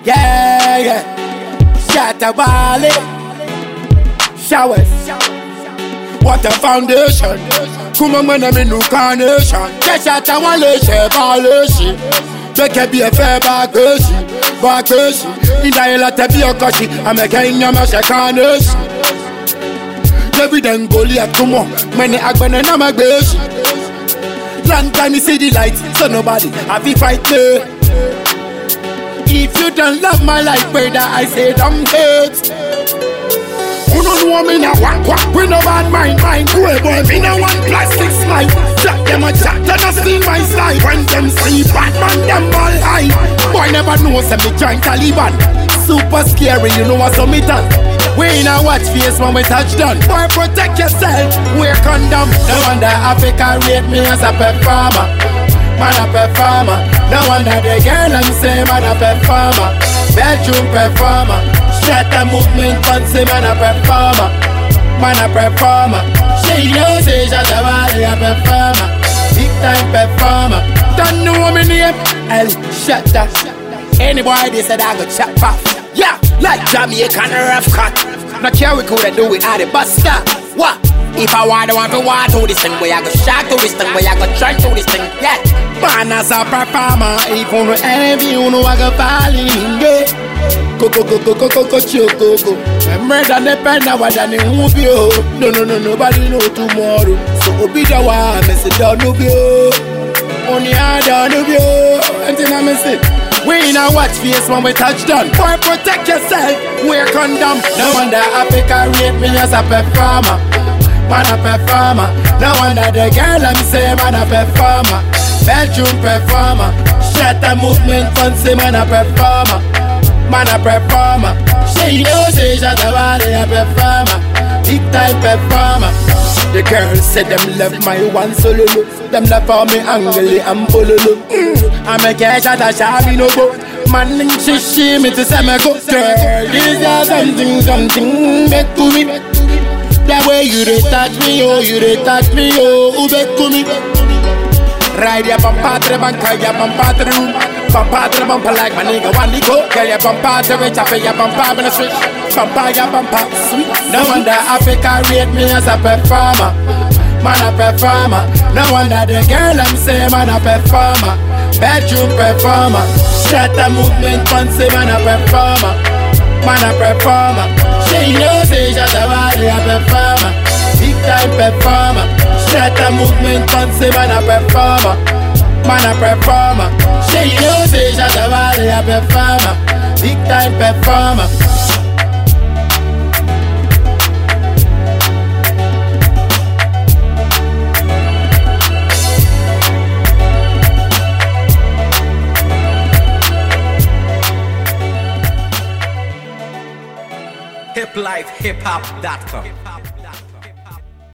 Yeah, yeah. Shatta Wale. Showers. What a foundation. Come on, man, I'm in new carnation. Shatta Wale, Shebale. Make be a fair backers. In the hell to be a cushy. I'm a king, I'm a shakanus. Every then Goliath, come on. Many Agban and I'm a girls. Long time you see the light, so nobody have to fight me. If you don't love my life, brother, I say don't hurt. You don't know me now, walk, we no bad mind, boy, me no one plastic slide. Jack them a chat, and I steal my slide. When them see Batman, them all high. Boy never knows me join Taliban. Super scary, you know what's on me done. We in a watch face when we touch down. Boy, protect yourself, wear condom. No wonder Africa rate me as a performer. Man a performer. No wonder the girl I'm say man a performer. Bedroom performer. Shut the movement fancy man a performer. Man a performer. She knows say Shatta Wale a performer. Big time performer. Don't know me name El Shatta. Any boy they said I go chop off. Yeah, like Jamaican rough cut. Not care we coulda do it at the bus stop. What? If I want to this thing, boy I go shock to this thing, boy I go try to this thing. Yeah. Man as a performer, if you know envy, you know I go fall in there. Go, choco. I'm ready to depend on what I need you. No, nobody know tomorrow. So be the one, I say don't know you. Only I don't know you. Until I'm missing. We in a watch face when we touch down. Boy, protect yourself, wear condom. No wonder Africa rate me as a performer. Man a performer. No wonder the girl I'm say man a performer. Bedroom performer. Shut the movement fancy man a performer. Man a performer. She knows say Shatta Wale a performer. Big time performer. The girls say them love my one solo look. Them love for me angle and pololo. I make a shot a shabby no go. Man she me to say me go. Girl, this is something back to me. The way you dey touch me, oh, back to me. Ride ya bumper to the bank, ya bumper to the room. Bumper to the bumper like my nigga one go. Girl, ya bumper to the chopper, ya bumper in the street. Bumper, ya bumper, sweet. No wonder Africa rate me as a performer. Man a performer. No wonder the girl I'm say man a performer. Bedroom performer. Shut the movement fancy man a performer. Man a performer. She knows say Shatta Wale a performer. Big time performer. Shut the movement fancy man a performer. Man a performer. She knows say Shatta Wale a performer. Big time performer. hiplifehiphop.com